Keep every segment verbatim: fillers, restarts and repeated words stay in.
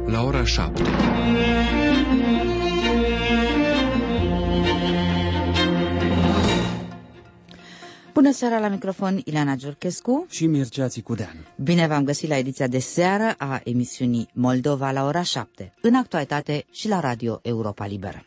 la ora șapte. Bună seara, la microfon Ileana Giurchescu și Mircea Țicudean. Bine v-am găsit la ediția de seară a emisiunii Moldova la ora șapte, în actualitate și la Radio Europa Liberă.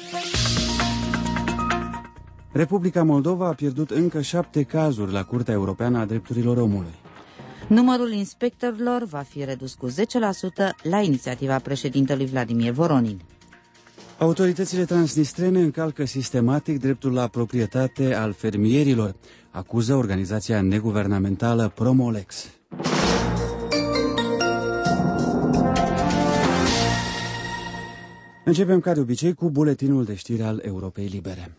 Republica Moldova a pierdut încă șapte cazuri la Curtea Europeană a Drepturilor Omului. Numărul inspectorilor va fi redus cu zece la sută la inițiativa președintelui Vladimir Voronin. Autoritățile transnistrene încalcă sistematic dreptul la proprietate al fermierilor, acuză organizația neguvernamentală Promolex. Începem ca de obicei cu buletinul de știri al Europei Libere.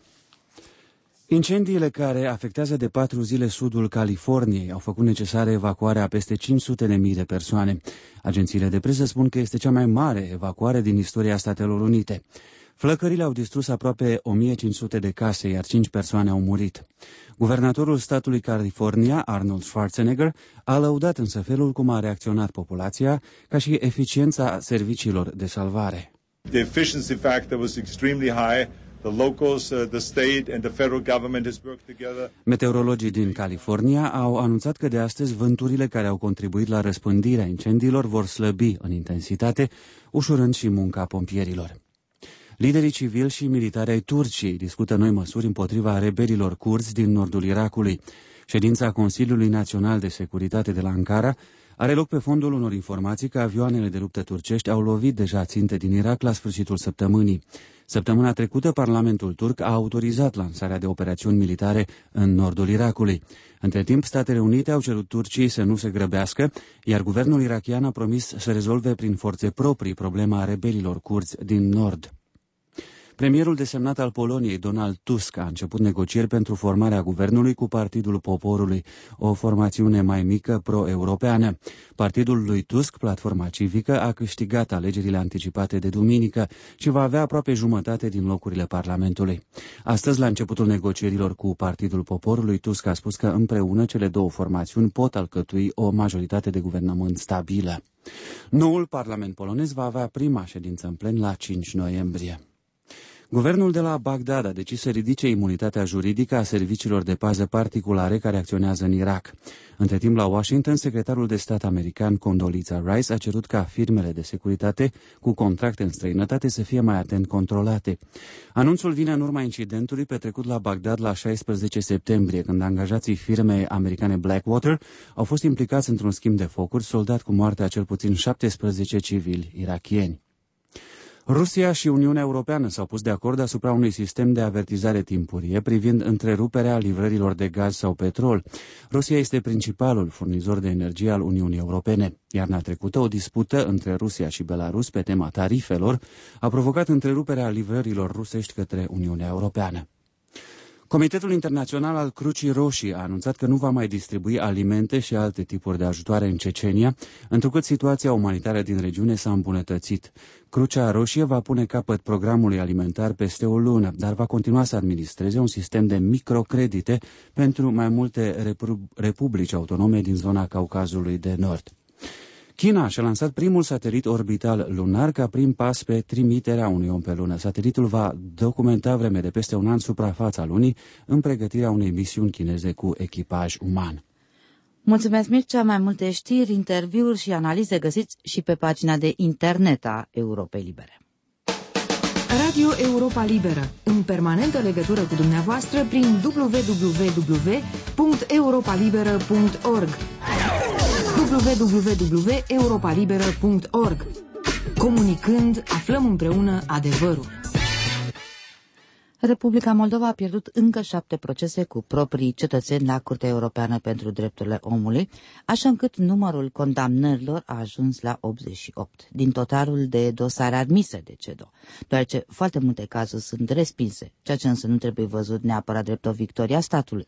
Incendiile care afectează de patru zile sudul Californiei au făcut necesară evacuarea a peste cinci sute de mii de persoane. Agențiile de presă spun că este cea mai mare evacuare din istoria Statelor Unite. Flăcările au distrus aproape o mie cinci sute de case, iar cinci persoane au murit. Guvernatorul statului California, Arnold Schwarzenegger, a lăudat însă felul cum a reacționat populația, ca și eficiența serviciilor de salvare. The efficiency factor was extremely high. The locals, uh, the state and the federal government has worked together. Meteorologii din California au anunțat că de astăzi vânturile care au contribuit la răspândirea incendiilor vor slăbi în intensitate, ușurând și munca pompierilor. Liderii civili și militari ai Turciei discută noi măsuri împotriva rebelilor curzi din nordul Irakului. Ședința Consiliului Național de Securitate de la Ankara are loc pe fondul unor informații că avioanele de luptă turcești au lovit deja ținte din Irak la sfârșitul săptămânii. Săptămâna trecută, Parlamentul turc a autorizat lansarea de operațiuni militare în nordul Irakului. Între timp, Statele Unite au cerut Turciei să nu se grăbească, iar guvernul irakian a promis să rezolve prin forțe proprii problema rebelilor curzi din nord. Premierul desemnat al Poloniei, Donald Tusk, a început negocieri pentru formarea guvernului cu Partidul Poporului, o formațiune mai mică pro-europeană. Partidul lui Tusk, Platforma Civică, a câștigat alegerile anticipate de duminică și va avea aproape jumătate din locurile Parlamentului. Astăzi, la începutul negocierilor cu Partidul Poporului, Tusk a spus că împreună cele două formațiuni pot alcătui o majoritate de guvernământ stabilă. Noul Parlament polonez va avea prima ședință în plen la cinci noiembrie. Guvernul de la Bagdad a decis să ridice imunitatea juridică a serviciilor de pază particulare care acționează în Irak. Între timp, la Washington, secretarul de stat american Condoleezza Rice a cerut ca firmele de securitate cu contracte în străinătate să fie mai atent controlate. Anunțul vine în urma incidentului petrecut la Bagdad la șaisprezece septembrie, când angajații firmei americane Blackwater au fost implicați într-un schimb de focuri, soldat cu moartea cel puțin șaptesprezece civili irakieni. Rusia și Uniunea Europeană s-au pus de acord asupra unui sistem de avertizare timpurie privind întreruperea livrărilor de gaz sau petrol. Rusia este principalul furnizor de energie al Uniunii Europene. Iarna trecută, o dispută între Rusia și Belarus pe tema tarifelor a provocat întreruperea livrărilor rusești către Uniunea Europeană. Comitetul Internațional al Crucii Roșii a anunțat că nu va mai distribui alimente și alte tipuri de ajutoare în Cecenia, întrucât situația umanitară din regiune s-a îmbunătățit. Crucea Roșie va pune capăt programului alimentar peste o lună, dar va continua să administreze un sistem de microcredite pentru mai multe republici autonome din zona Caucazului de Nord. China și-a lansat primul satelit orbital lunar ca prim pas pe trimiterea unui om pe lună. Satelitul va documenta vreme de peste un an suprafața lunii în pregătirea unei misiuni chineze cu echipaj uman. Mulțumesc, Mircea. Mai multe știri, interviuri și analize găsiți și pe pagina de internet a Europei Libere. Radio Europa Liberă, în permanentă legătură cu dumneavoastră prin w w w punct europa liberă punct org. w w w punct europa liberă punct org. Comunicând, aflăm împreună adevărul. Republica Moldova a pierdut încă șapte procese cu proprii cetățeni la Curtea Europeană pentru Drepturile Omului, așa încât numărul condamnărilor a ajuns la optzeci și opt, din totalul de dosare admise de CEDO, deoarece foarte multe cazuri sunt respinse, ceea ce însă nu trebuie văzut neapărat drept o victorie a statului.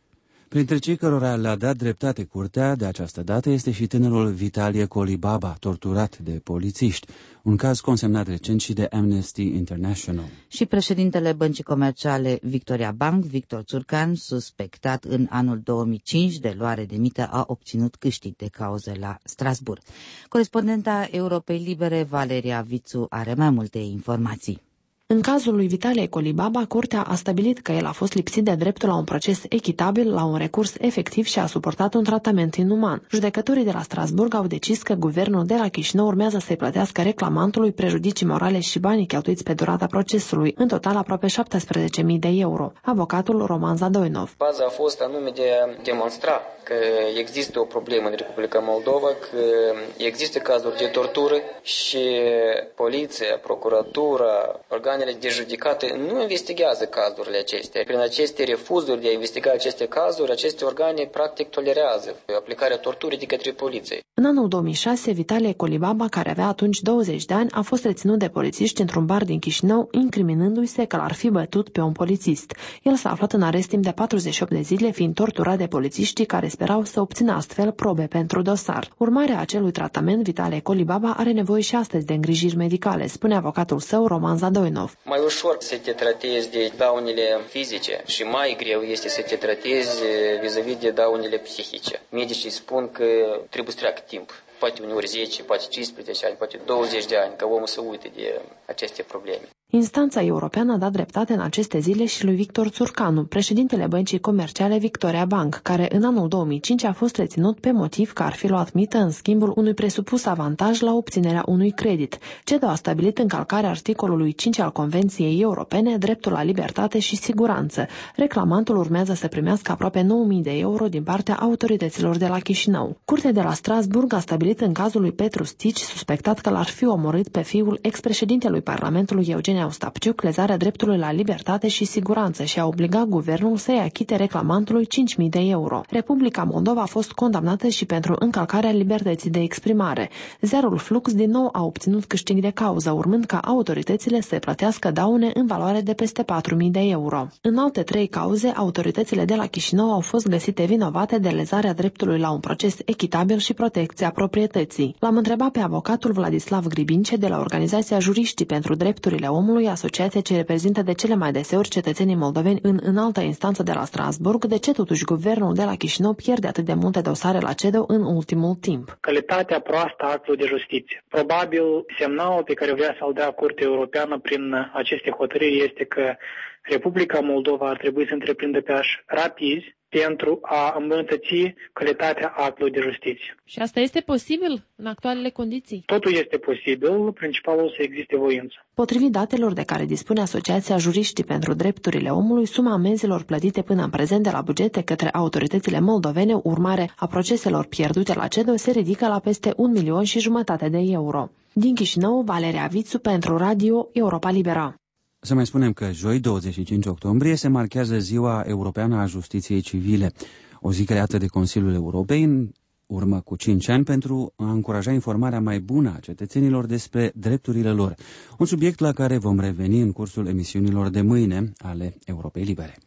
Printre cei cărora le-a dat dreptate curtea de această dată este și tânărul Vitalie Kolibaba, torturat de polițiști, un caz consemnat recent și de Amnesty International. Și președintele Băncii Comerciale Victoria Bank, Victor Țurcan, suspectat în anul două mii cinci de luare de mită, a obținut câștig de cauză la Strasbourg. Corespondenta Europei Libere, Valeria Vițu, are mai multe informații. În cazul lui Vitalie Kolibaba, curtea a stabilit că el a fost lipsit de dreptul la un proces echitabil, la un recurs efectiv și a suportat un tratament inuman. Judecătorii de la Strasbourg au decis că guvernul de la Chișinău urmează să-i plătească reclamantului prejudicii morale și banii cheltuiți pe durata procesului, în total aproape șaptesprezece mii de euro. Avocatul Roman Zadoinov. Baza a fost anume de a demonstra că există o problemă în Republica Moldova, că există cazuri de tortură și poliția, procuratura, organele de judecată nu investigează cazurile acestea. Prin aceste refuzuri de a investiga aceste cazuri, aceste organe practic tolerează aplicarea torturii de către poliție. În anul două mii șase, Vitalie Kolibaba, care avea atunci douăzeci de ani, a fost reținut de polițiști într-un bar din Chișinău, incriminându-i se că l-ar fi bătut pe un polițist. El s-a aflat în arest timp de patruzeci și opt de zile, fiind torturat de polițiștii care sperau să obțină astfel probe pentru dosar. Urmarea acelui tratament, Vitalie Kolibaba are nevoie și astăzi de îngrijiri medicale, spune avocatul său, Roman Zadoinov. Mai ușor să te tratezi de daunele fizice și mai greu este să te tratezi vis-a-vis de daunele psihice. Medicii spun că trebuie să treacă timp. Poate uneori zece, poate cincisprezece ani, poate douăzeci de ani, ca omul să uite de aceste probleme. Instanța europeană a dat dreptate în aceste zile și lui Victor Țurcanu, președintele Băncii Comerciale Victoria Bank, care în anul două mii cinci a fost reținut pe motiv că ar fi luat mită în schimbul unui presupus avantaj la obținerea unui credit. CEDO a stabilit încălcarea articolului cinci al Convenției Europene, dreptul la libertate și siguranță. Reclamantul urmează să primească aproape nouă mii de euro din partea autorităților de la Chișinău. Curtea de la Strasbourg a stabilit în cazul lui Petru Stici, suspectat că l-ar fi omorât pe fiul ex-președintelui Parlamentului Eugen Ostapciuc, lezarea dreptului la libertate și siguranță și a obligat guvernul să-i achite reclamantului cinci mii de euro. Republica Moldova a fost condamnată și pentru încălcarea libertății de exprimare. Ziarul Flux din nou a obținut câștig de cauză, urmând ca autoritățile să plătească daune în valoare de peste patru mii de euro. În alte trei cauze, autoritățile de la Chișinău au fost găsite vinovate de lezarea dreptului la un proces echitabil și protecția proprietății. L-am întrebat pe avocatul Vladislav Gribince de la Organizația Juriștii pentru Drepturile Omului, asociația ce reprezintă de cele mai deseori cetățenii moldoveni în înaltă instanță de la Strasbourg, de ce totuși guvernul de la Chișinău pierde atât de multe dosare la CEDO în ultimul timp. Calitatea proastă a actului de justiție. Probabil semnalul pe care vrea să-l dea Curtea Europeană prin aceste hotărâri este că Republica Moldova ar trebui să întreprindă pași rapizi pentru a îmbunătăți calitatea actului de justiție. Și asta este posibil în actualele condiții? Totul este posibil, principalul să existe voință. Potrivit datelor de care dispune Asociația Juriștii pentru Drepturile Omului, suma amenzilor plătite până în prezent de la bugete către autoritățile moldovene, urmare a proceselor pierdute la CEDO, se ridică la peste un milion și jumătate de euro. Din Chișinău, Valeria Vițu pentru Radio Europa Liberă. Să mai spunem că joi, douăzeci și cinci octombrie, se marchează Ziua Europeană a Justiției Civile, o zi creată de Consiliul Europei în urmă cu cinci ani pentru a încuraja informarea mai bună a cetățenilor despre drepturile lor, un subiect la care vom reveni în cursul emisiunilor de mâine ale Europei Libere.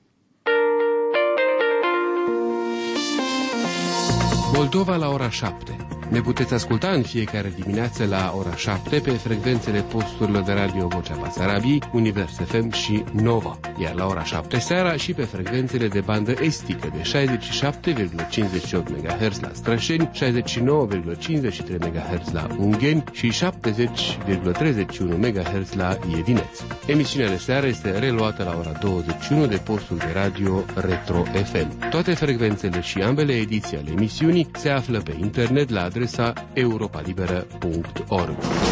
Moldova la ora șapte. Ne puteți asculta în fiecare dimineață la ora șapte pe frecvențele posturilor de radio Vocea Basarabiei, Univers F M și Nova, iar la ora șapte seara și pe frecvențele de bandă estică de șaizeci și șapte virgulă cincizeci și opt megahertz la Strășeni, șaizeci și nouă virgulă cincizeci și trei megahertz la Ungheni și șaptezeci virgulă treizeci și unu megahertz la Iedineț. Emisiunea de seară este reluată la ora douăzeci și unu de postul de radio Retro F M. Toate frecvențele și ambele ediții ale emisiunii se află pe internet la adresa europa liberă punct org.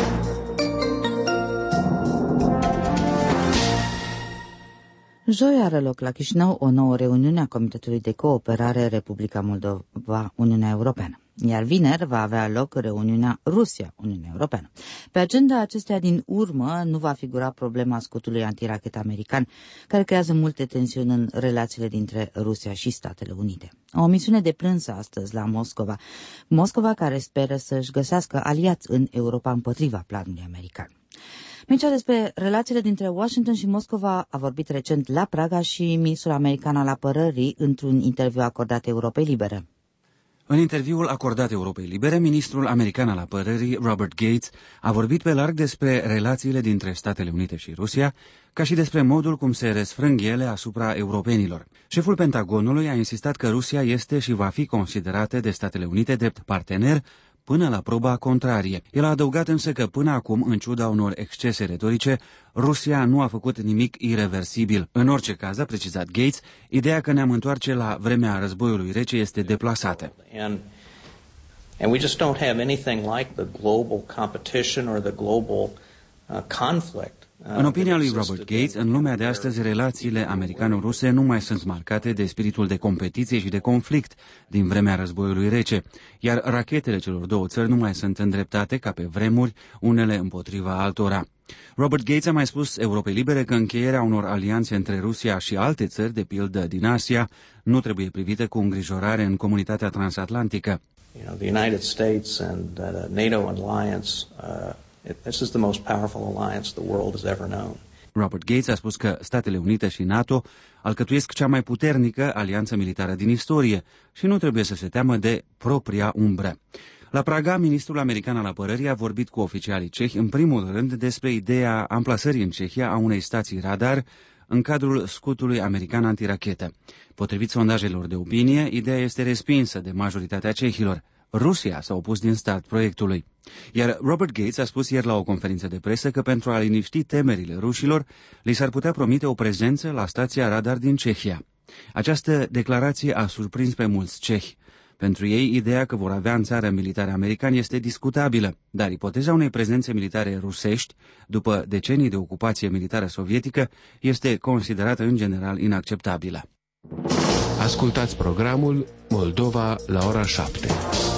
Joi are loc la Chișinău o nouă reuniune a Comitetului de Cooperare Republica Moldova-Uniunea Europeană, iar vineri va avea loc reuniunea Rusia-Uniunea Europeană. Pe agenda acestea din urmă nu va figura problema scutului antirachet american, care creează multe tensiuni în relațiile dintre Rusia și Statele Unite. O misiune de prânz astăzi la Moscova, Moscova care speră să-și găsească aliați în Europa împotriva planului american. Mircea, despre relațiile dintre Washington și Moscova a vorbit recent la Praga și ministrul american al apărării într-un interviu acordat Europei Libere. În interviul acordat Europei Libere, ministrul american al apărării, Robert Gates, a vorbit pe larg despre relațiile dintre Statele Unite și Rusia, ca și despre modul cum se răsfrâng ele asupra europenilor. Șeful Pentagonului a insistat că Rusia este și va fi considerată de Statele Unite drept partener până la proba contrarie. El a adăugat însă că până acum, în ciuda unor excese retorice, Rusia nu a făcut nimic ireversibil. În orice caz, a precizat Gates, ideea că ne-am întoarce la vremea războiului rece este deplasată. And, and we just don't have anything like the global competition or the global uh, conflict. În opinia lui Robert Gates, în lumea de astăzi, relațiile americano-ruse nu mai sunt marcate de spiritul de competiție și de conflict din vremea războiului rece, iar rachetele celor două țări nu mai sunt îndreptate, ca pe vremuri, unele împotriva altora. Robert Gates a mai spus Europei Libere că încheierea unor alianțe între Rusia și alte țări, de pildă din Asia, nu trebuie privită cu îngrijorare în comunitatea transatlantică. You know, the United States and the NATO alliance, uh, this is the most powerful alliance the world has ever known. Robert Gates a spus că Statele Unite și NATO alcătuiesc cea mai puternică alianță militară din istorie și nu trebuie să se teamă de propria umbră. La Praga, ministrul american al apărării a vorbit cu oficialii cehi, în primul rând, despre ideea amplasării în Cehia a unei stații radar în cadrul scutului american antirachetă. Potrivit sondajelor de opinie, ideea este respinsă de majoritatea cehilor. Rusia s-a opus din start proiectului. Iar Robert Gates a spus ieri la o conferință de presă că pentru a liniști temerile rușilor, li s-ar putea promite o prezență la stația radar din Cehia. Această declarație a surprins pe mulți cehi. Pentru ei, ideea că vor avea în țară militari americani este discutabilă, dar ipoteza unei prezențe militare rusești, după decenii de ocupație militară sovietică, este considerată în general inacceptabilă. Ascultați programul Moldova la ora șapte.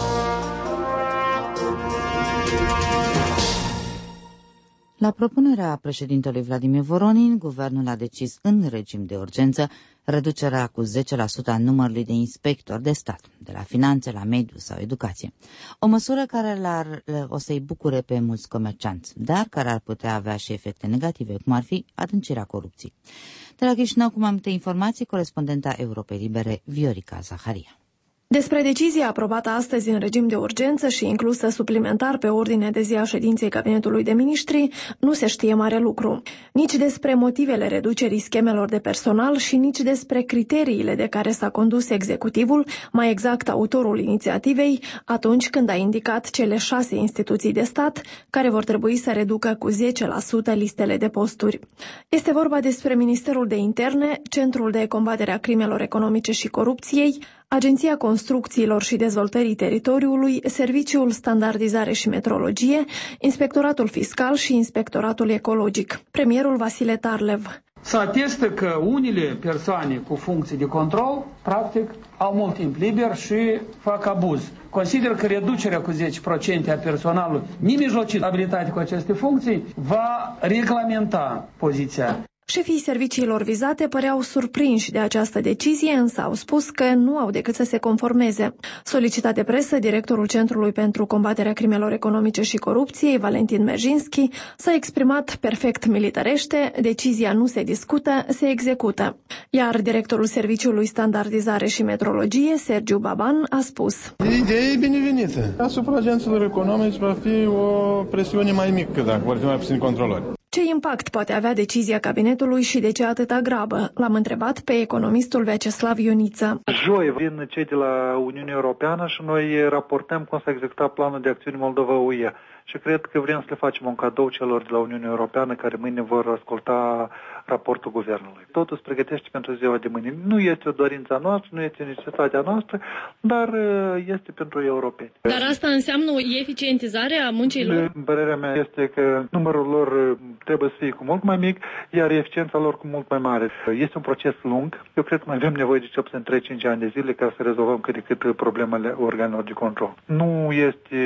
La propunerea președintelui Vladimir Voronin, guvernul a decis în regim de urgență reducerea cu zece la sută a numărului de inspectori de stat, de la finanțe la mediu sau educație. O măsură care l-ar, o să-i bucure pe mulți comercianți, dar care ar putea avea și efecte negative, cum ar fi adâncirea corupției. De la Chișinău, cu mai multe informații, corespondenta Europei Libere, Viorica Zaharia. Despre decizia aprobată astăzi în regim de urgență și inclusă suplimentar pe ordinea de zi a ședinței Cabinetului de Miniștri, nu se știe mare lucru. Nici despre motivele reducerii schemelor de personal și nici despre criteriile de care s-a condus executivul, mai exact autorul inițiativei, atunci când a indicat cele șase instituții de stat care vor trebui să reducă cu zece la sută listele de posturi. Este vorba despre Ministerul de Interne, Centrul de Combatere a Crimelor Economice și Corupției, Agenția Construcțiilor și Dezvoltării Teritoriului, Serviciul Standardizare și Metrologie, Inspectoratul Fiscal și Inspectoratul Ecologic. Premierul Vasile Tarlev. Se atestă că unele persoane cu funcții de control, practic, au mult timp liber și fac abuz. Consider că reducerea cu zece la sută a personalului nemijlocit abilitate cu aceste funcții va reglementa poziția. Șefii serviciilor vizate păreau surprinși de această decizie, însă au spus că nu au decât să se conformeze. Solicitat de presă, directorul Centrului pentru Combaterea Crimelor Economice și Corupției, Valentin Merjinski, s-a exprimat perfect militarește, decizia nu se discută, se execută. Iar directorul Serviciului Standardizare și Metrologie, Sergiu Baban, a spus: Ideea e binevenită. Asupra agenților economici va fi o presiune mai mică dacă vor fi mai puțini controlori. Ce impact poate avea decizia cabinetului și de ce atâta grabă? L-am întrebat pe economistul Vyacheslav Ioniță. Joi vin cei de la Uniunea Europeană și noi raportăm cum s-a executat planul de acțiuni Moldova-U E. Și cred că vrem să le facem un cadou celor de la Uniunea Europeană care mâine vor asculta raportul guvernului. Totul se pregătește pentru ziua de mâine. Nu este o dorință noastră, nu este necesitatea noastră, dar este pentru europeni. Dar asta înseamnă o eficientizare a muncii lor? Părerea mea este că numărul lor trebuie să fie cu mult mai mic, iar eficiența lor cu mult mai mare. Este un proces lung. Eu cred că mai avem nevoie de cel puțin trei cinci ani de zile ca să rezolvăm cât de cât problemele organelor de control. Nu este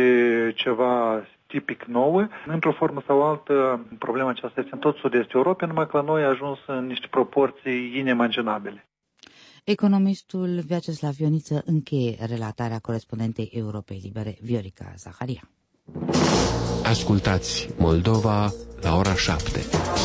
ceva tipic nouă. Într-o formă sau altă, problema aceasta este în tot sud-estul Europei, numai că la noi a ajuns în niște proporții inimaginabile. Economistul Vyacheslav Ioniță încheie relatarea corespondentei Europei Libere, Viorica Zaharia. Ascultați Moldova la ora șapte.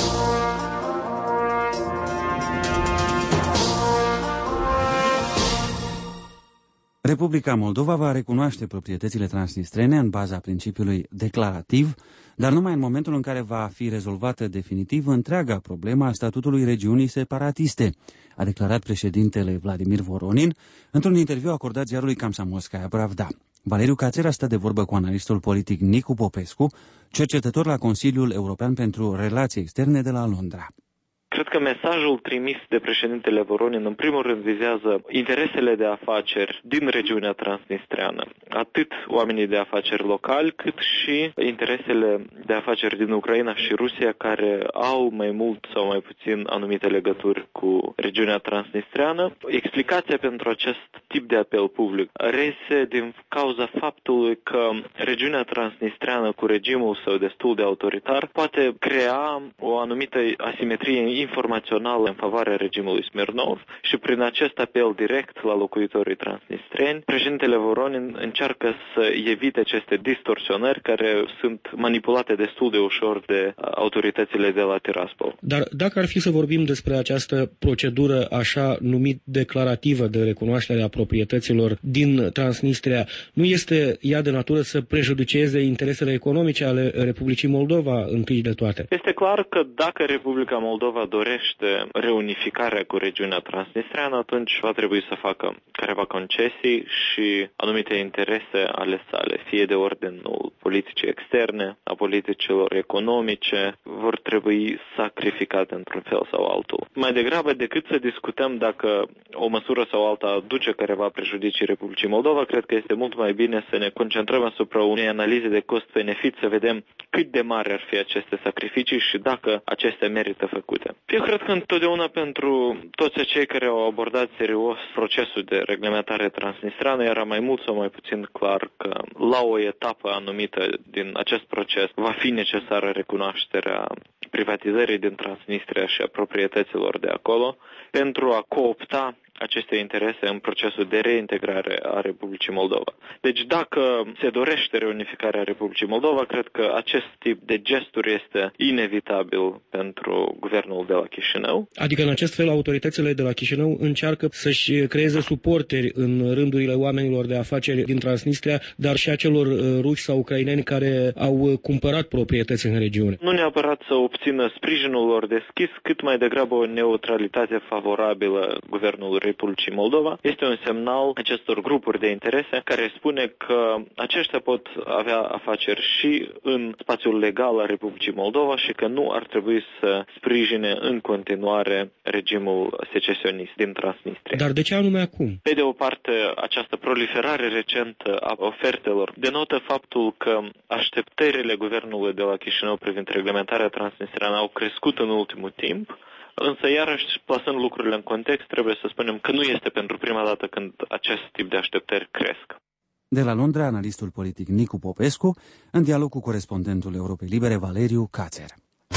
Republica Moldova va recunoaște proprietățile transnistrene în baza principiului declarativ, dar numai în momentul în care va fi rezolvată definitiv întreaga problemă a statutului regiunii separatiste, a declarat președintele Vladimir Voronin într-un interviu acordat ziarului Komsomolskaya Pravda. Valeriu Cațer a stat de vorbă cu analistul politic Nicu Popescu, cercetător la Consiliul European pentru Relații Externe de la Londra. Cred că mesajul trimis de președintele Voronin în primul rând vizează interesele de afaceri din regiunea transnistreană, atât oamenii de afaceri locali, cât și interesele de afaceri din Ucraina și Rusia, care au mai mult sau mai puțin anumite legături cu regiunea transnistreană. Explicația pentru acest tip de apel public reiese din cauza faptului că regiunea transnistreană cu regimul său destul de autoritar poate crea o anumită asimetrie informațională în favoarea regimului Smirnov și prin acest apel direct la locuitorii transnistreni, președintele Voronin încearcă să evite aceste distorsionări care sunt manipulate destul de ușor de autoritățile de la Tiraspol. Dar dacă ar fi să vorbim despre această procedură așa numit declarativă de recunoaștere a proprietăților din Transnistria, nu este ea de natură să prejudicieze interesele economice ale Republicii Moldova întâi de toate? Este clar că dacă Republica Moldova dorește reunificarea cu regiunea transnistreană, atunci va trebui să facă careva concesii și anumite interese ale sale, fie de ordinul politicii externe, a politicilor economice, vor trebui sacrificate într-un fel sau altul. Mai degrabă decât să discutăm dacă o măsură sau alta aduce careva prejudicii Republicii Moldova, cred că este mult mai bine să ne concentrăm asupra unei analize de cost-benefit, să vedem cât de mari ar fi aceste sacrificii și dacă acestea merită făcute. Eu cred că întotdeauna pentru toți cei care au abordat serios procesul de reglementare transnistreană era mai mult sau mai puțin clar că la o etapă anumită din acest proces va fi necesară recunoașterea privatizării din Transnistria și a proprietăților de acolo pentru a coopta aceste interese în procesul de reintegrare a Republicii Moldova. Deci dacă se dorește reunificarea Republicii Moldova, cred că acest tip de gesturi este inevitabil pentru guvernul de la Chișinău. Adică în acest fel autoritățile de la Chișinău încearcă să-și creeze suporteri în rândurile oamenilor de afaceri din Transnistria, dar și a celor ruși sau ucraineni care au cumpărat proprietăți în regiune. Nu neapărat să obțină sprijinul lor deschis, cât mai degrabă o neutralitate favorabilă guvernului Republicii Moldova. Este un semnal acestor grupuri de interese care spune că aceștia pot avea afaceri și în spațiul legal al Republicii Moldova și că nu ar trebui să sprijine în continuare regimul secesionist din Transnistria. Dar de ce anume acum? Pe de o parte, această proliferare recentă a ofertelor denotă faptul că așteptările guvernului de la Chișinău privind reglementarea transnistriană au crescut în ultimul timp. Însă, iarăși, plasând lucrurile în context, trebuie să spunem că nu este pentru prima dată când acest tip de așteptări cresc. De la Londra, analistul politic Nicu Popescu, în dialog cu corespondentul Europei Libere, Valeriu Cațer.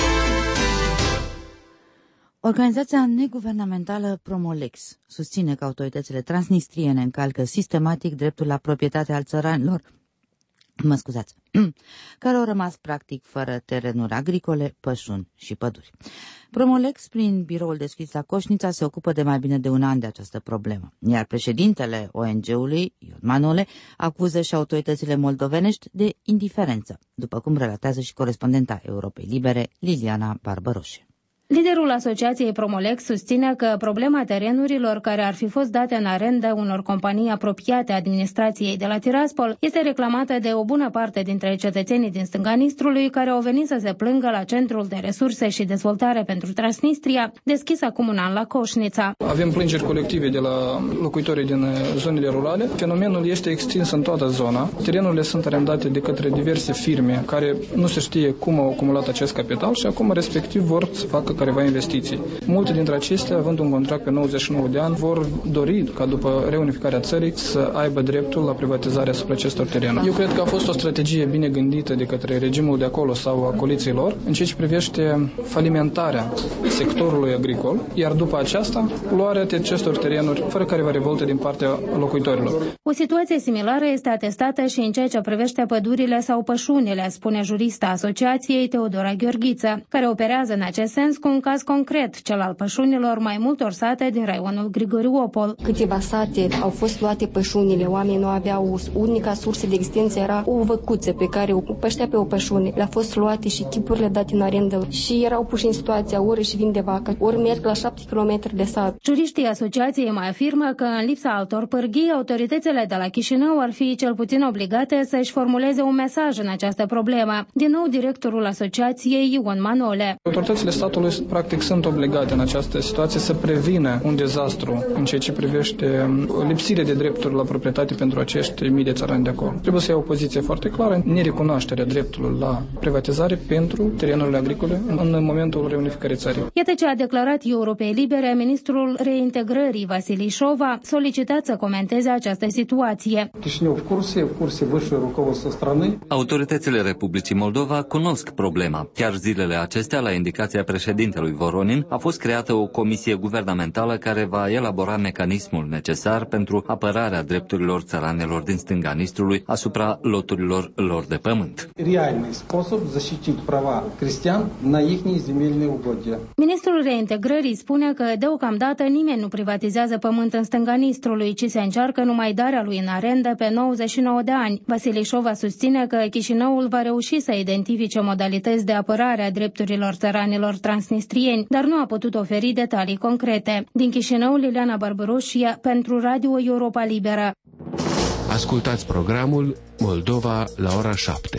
Organizația neguvernamentală Promolex susține că autoritățile transnistriene încalcă sistematic dreptul la proprietate al țăranilor, mă scuzați, care au rămas practic fără terenuri agricole, pășuni și păduri. Promolex, prin biroul deschis la Coșnița, se ocupă de mai bine de un an de această problemă, iar președintele O N G-ului, Ion Manole, acuză și autoritățile moldovenești de indiferență, după cum relatează și corespondenta Europei Libere, Liliana Barbăroșe. Liderul asociației Promolex susține că problema terenurilor care ar fi fost date în arendă unor companii apropiate administrației de la Tiraspol este reclamată de o bună parte dintre cetățenii din stânga Nistrului care au venit să se plângă la Centrul de Resurse și Dezvoltare pentru Transnistria, deschis acum un an la Coșnița. Avem plângeri colective de la locuitorii din zonele rurale. Fenomenul este extins în toată zona. Terenurile sunt arendate de către diverse firme care nu se știe cum au acumulat acest capital și acum respectiv vor să facă careva investiții. Multe dintre acestea, având un contract pe nouăzeci și nouă de ani, vor dori ca după reunificarea țării să aibă dreptul la privatizarea asupra acestor terenuri. Eu cred că a fost o strategie bine gândită de către regimul de acolo sau a coalițiilor în ceea ce privește falimentarea sectorului agricol, iar după aceasta luarea acestor terenuri fără careva revolte din partea locuitorilor. O situație similară este atestată și în ceea ce privește pădurile sau pășunile, spune jurista Asociației Teodora Gheorghiță, care operează în acest sens cu un caz concret, cel al pășunilor mai multor sate din raionul Grigoriopol. Câteva sate au fost luate pășunile, oamenii nu aveau, unica sursă de existență era o văcuță pe care o păștea pe o pășune. Le-a fost luate și chipurile date în arendă și erau puși în situația ori și vin de vacă, ori merg la șapte kilometri de sat. Juriștii asociației mai afirmă că în lipsa altor pârghii, autoritățile de la Chișinău ar fi cel puțin obligate să-și formuleze un mesaj în această problemă. Din nou, directorul asociației Ion Manole. Autoritățile statului practic sunt obligate în această situație să prevină un dezastru în ceea ce privește lipsirea de drepturi la proprietate pentru acești mii de țărani de acolo. Trebuie să ia o poziție foarte clară, nerecunoașterea dreptului la privatizare pentru terenurile agricole în momentul reunificării țării. Iată ce a declarat Europei Libere ministrul reintegrării Vasili Șova, solicitat să comenteze această situație. Autoritățile Republicii Moldova cunosc problema. Chiar zilele acestea, la indicația președintelui Voronin, a fost creată o comisie guvernamentală care va elabora mecanismul necesar pentru apărarea drepturilor țăranelor din stânga Nistrului asupra loturilor lor de pământ. Ministrul reintegrării spune că deocamdată nimeni nu privatizează pământ în stânga Nistrului, ci se încearcă numai darea lui în arendă pe nouăzeci și nouă de ani. Vasili Șova susține că Chișinăul va reuși să identifice modalități de apărare a drepturilor țăranilor transnistrieni, dar nu a putut oferi detalii concrete. Din Chișinău, Liliana Barbaroșia pentru Radio Europa Liberă. Ascultați programul Moldova la ora șapte.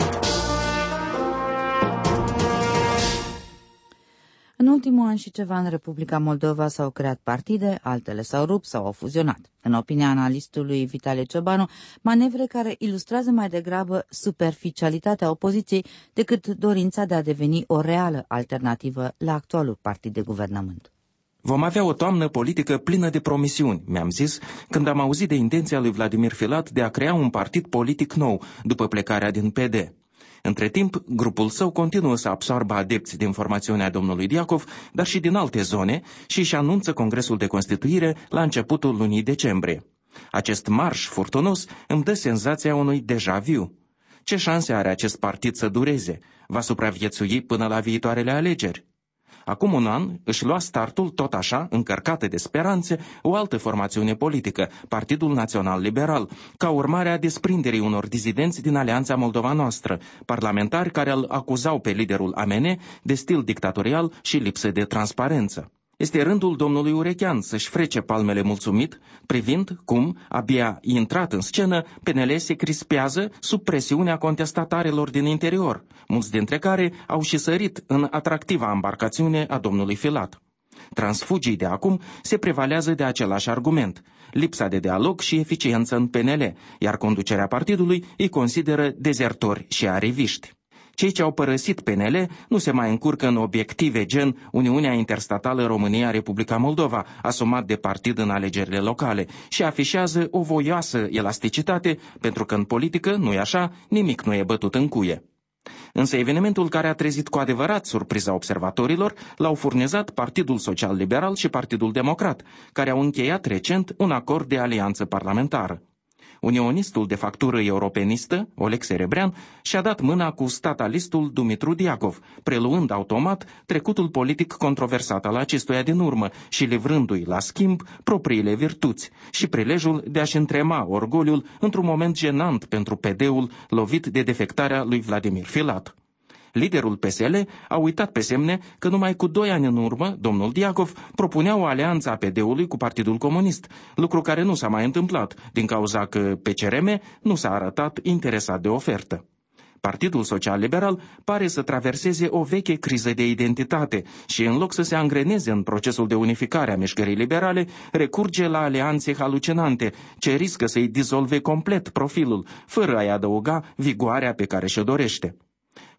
În ultimul an și ceva în Republica Moldova s-au creat partide, altele s-au rupt sau au fuzionat. În opinia analistului Vitale Ciobanu, manevre care ilustrează mai degrabă superficialitatea opoziției decât dorința de a deveni o reală alternativă la actualul partid de guvernământ. Vom avea o toamnă politică plină de promisiuni, mi-am zis, când am auzit de intenția lui Vladimir Filat de a crea un partid politic nou după plecarea din P D. Între timp, grupul său continuă să absoarbă adepți din formațiunea domnului Diacov, dar și din alte zone, și își anunță congresul de constituire la începutul lunii decembrie. Acest marș furtunos îmi dă senzația unui deja vu. Ce șanse are acest partid să dureze? Va supraviețui până la viitoarele alegeri? Acum un an își lua startul tot așa, încărcată de speranțe, o altă formațiune politică, Partidul Național Liberal, ca urmare a desprinderii unor dizidenți din Alianța Moldova Noastră, parlamentari care îl acuzau pe liderul A M N de stil dictatorial și lipsă de transparență. Este rândul domnului Urechean să-și frece palmele mulțumit, privind cum, abia intrat în scenă, P N L se crispează sub presiunea contestatarilor din interior, mulți dintre care au și sărit în atractiva embarcațiune a domnului Filat. Transfugii de acum se prevalează de același argument, lipsa de dialog și eficiență în P N L, iar conducerea partidului îi consideră dezertori și ariviști. Cei ce au părăsit P N L nu se mai încurcă în obiective gen Uniunea Interstatală România-Republica Moldova, asumat de partid în alegerile locale, și afișează o voioasă elasticitate, pentru că în politică, nu-i așa, nimic nu e bătut în cuie. Însă evenimentul care a trezit cu adevărat surpriza observatorilor l-au furnizat Partidul Social Liberal și Partidul Democrat, care au încheiat recent un acord de alianță parlamentară. Unionistul de factură europenistă, Oleg Serebrean, și-a dat mâna cu statalistul Dumitru Diacov, preluând automat trecutul politic controversat al acestuia din urmă și livrându-i la schimb propriile virtuți și prilejul de a-și întrema orgoliul într-un moment jenant pentru P D-ul lovit de defectarea lui Vladimir Filat. Liderul P S L a uitat pe semne că numai cu doi ani în urmă, domnul Diacov propunea o alianță a P D-ului cu Partidul Comunist, lucru care nu s-a mai întâmplat, din cauza că P C R M nu s-a arătat interesat de ofertă. Partidul Social Liberal pare să traverseze o veche criză de identitate și, în loc să se angreneze în procesul de unificare a mișcării liberale, recurge la alianțe halucinante, ce riscă să-i dizolve complet profilul, fără a-i adăuga vigoarea pe care și-o dorește.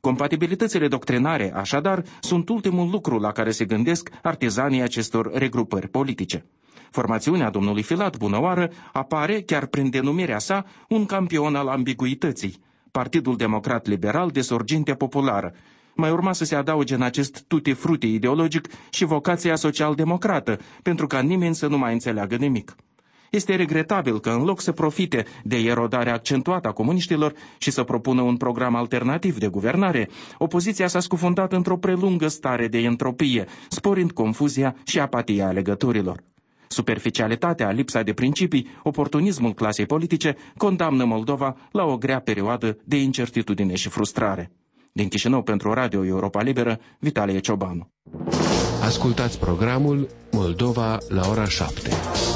Compatibilitățile doctrinare, așadar, sunt ultimul lucru la care se gândesc artizanii acestor regrupări politice. Formațiunea domnului Filat, bunăoară, apare, chiar prin denumirea sa, un campion al ambiguității, Partidul Democrat Liberal de sorginte populară. Mai urma să se adauge în acest tutti-frutti ideologic și vocația social-democrată, pentru ca nimeni să nu mai înțeleagă nimic. Este regretabil că, în loc să profite de erodarea accentuată a comuniștilor și să propună un program alternativ de guvernare, opoziția s-a scufundat într-o prelungă stare de entropie, sporind confuzia și apatia alegătorilor. Superficialitatea, lipsa de principii, oportunismul clasei politice condamnă Moldova la o grea perioadă de incertitudine și frustrare. Din Chișinău pentru Radio Europa Liberă, Vitalie Ciobanu. Ascultați programul Moldova la ora șapte.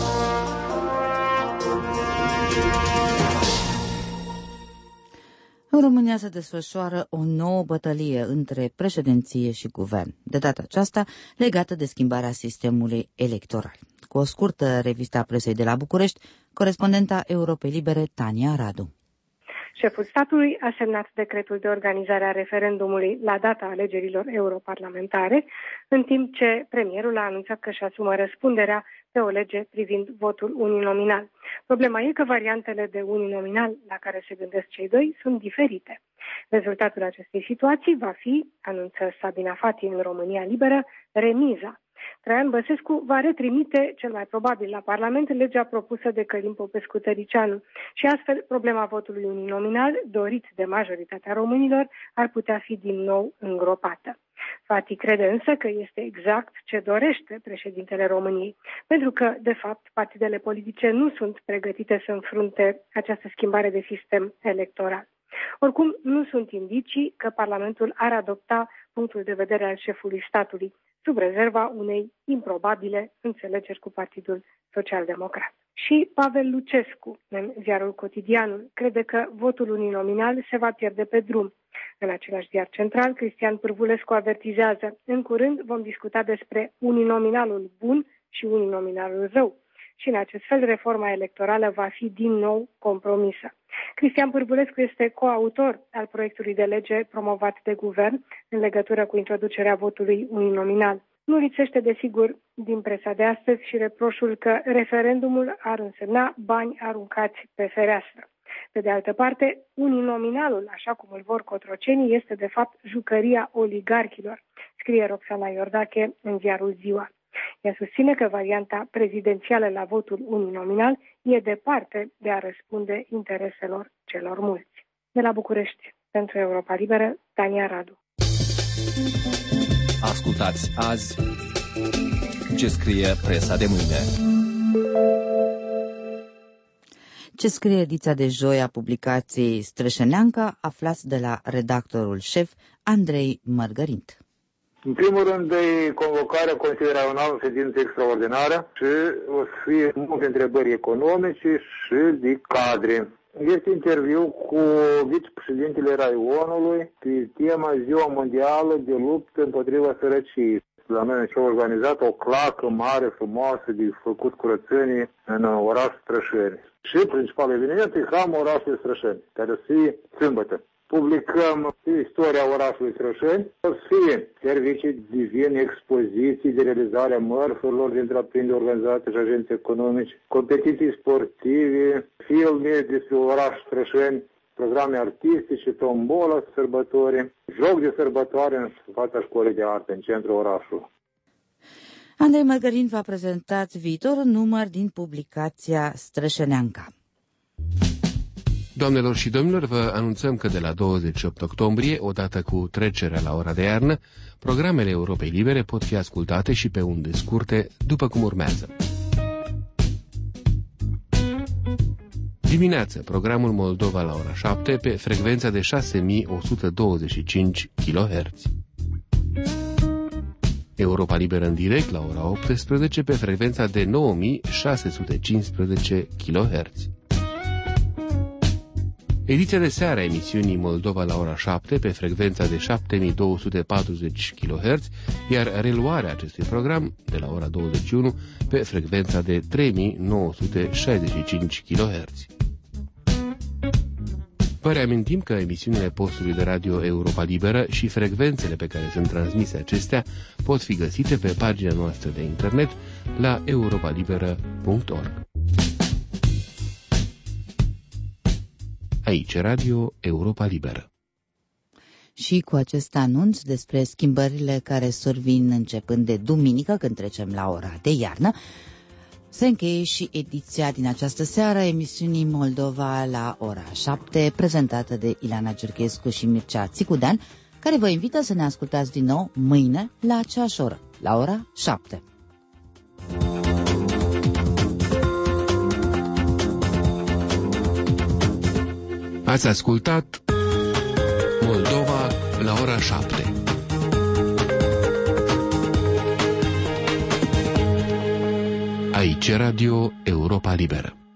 În România se desfășoară o nouă bătălie între președinție și guvern, de data aceasta legată de schimbarea sistemului electoral. Cu o scurtă revistă a presei de la București, corespondenta Europei Libere, Tania Radu. Șeful statului a semnat decretul de organizare a referendumului la data alegerilor europarlamentare, în timp ce premierul a anunțat că își asumă răspunderea pe o lege privind votul uninominal. Problema e că variantele de uninominal la care se gândesc cei doi sunt diferite. Rezultatul acestei situații va fi, anunță Sabina Fati în România Liberă, remiza. Traian Băsescu va retrimite, cel mai probabil la Parlament, legea propusă de Călim Popescu-Tăricianu și astfel problema votului uninominal, dorit de majoritatea românilor, ar putea fi din nou îngropată. Fati crede însă că este exact ce dorește președintele României, pentru că, de fapt, partidele politice nu sunt pregătite să înfrunte această schimbare de sistem electoral. Oricum, nu sunt indicii că Parlamentul ar adopta punctul de vedere al șefului statului, sub rezerva unei improbabile înțelegeri cu Partidul Social-Democrat. Și Pavel Lucescu, în ziarul Cotidianul, crede că votul uninominal se va pierde pe drum. În același ziar central, Cristian Pârvulescu avertizează: în curând vom discuta despre uninominalul bun și uninominalul rău. Și în acest fel, reforma electorală va fi din nou compromisă. Cristian Pârvulescu este coautor al proiectului de lege promovat de guvern în legătură cu introducerea votului uninominal. Nu lipsește, desigur, din presa de astăzi și reproșul că referendumul ar însemna bani aruncați pe fereastră. Pe de altă parte, uninominalul, așa cum îl vor cotrocenii, este de fapt jucăria oligarhilor, scrie Roxana Iordache în ziarul Ziua. Ea susține că varianta prezidențială la votul uninominal e departe de a răspunde intereselor celor mulți. De la București, pentru Europa Liberă, Tania Radu. Ascultați azi ce scrie presa de mâine. Ce scrie ediția de joi a publicației Strășeneanca, aflați de la redactorul șef Andrei Mărgărint. În primul rând, de convocarea Consiliului Regional în ședință extraordinară și o să fie multe întrebări economice și de cadre. Este interviu cu vicepreședintele Raionului pe tema Ziua Mondială de luptă împotriva sărăciei. La noi și-a organizat o clacă mare, frumoasă, de făcut curățenie în orașul Strășeni. Și principalul eveniment e Hramul orașului Strășeni, care o să fie sâmbătă. Publicăm istoria orașului Strășeni, o să fie servicii divine, expoziții de realizare a mărfurilor de întreprinderi organizate și agenți economici, competiții sportive, filme despre orașul Strășeni, programe artistice, tombola, sărbători, joc de sărbătoare în fața școlii de artă, în centrul orașului. Andrei Mărgărin v-a prezentat viitorul număr din publicația Strășeneanca. Doamnelor și domnilor, vă anunțăm că de la douăzeci și opt octombrie, odată cu trecerea la ora de iarnă, programele Europei Libere pot fi ascultate și pe unde scurte, după cum urmează. Dimineață, programul Moldova la ora șapte pe frecvența de șase mii o sută douăzeci și cinci kiloherți. Europa Liberă în direct la ora optsprezece pe frecvența de nouă mii șase sute cincisprezece kiloherți. Ediția de seară a emisiunii Moldova la ora șapte pe frecvența de șapte mii două sute patruzeci kiloherți, iar reluarea acestui program de la ora douăzeci și unu pe frecvența de trei mii nouă sute șaizeci și cinci kiloherți. Vă reamintim că emisiunile postului de radio Europa Liberă și frecvențele pe care sunt transmise acestea pot fi găsite pe pagina noastră de internet la europalibera punct org. Aici Radio Europa Liberă. Și cu acest anunț despre schimbările care survin începând de duminică, când trecem la ora de iarnă, se încheie și ediția din această seară emisiunii Moldova la ora șapte, prezentată de Ileana Cerchescu și Mircea Țicudean, care vă invită să ne ascultați din nou mâine la aceeași oră, la ora șapte. Ați ascultat Moldova la ora șapte. Aici Radio Europa Liberă.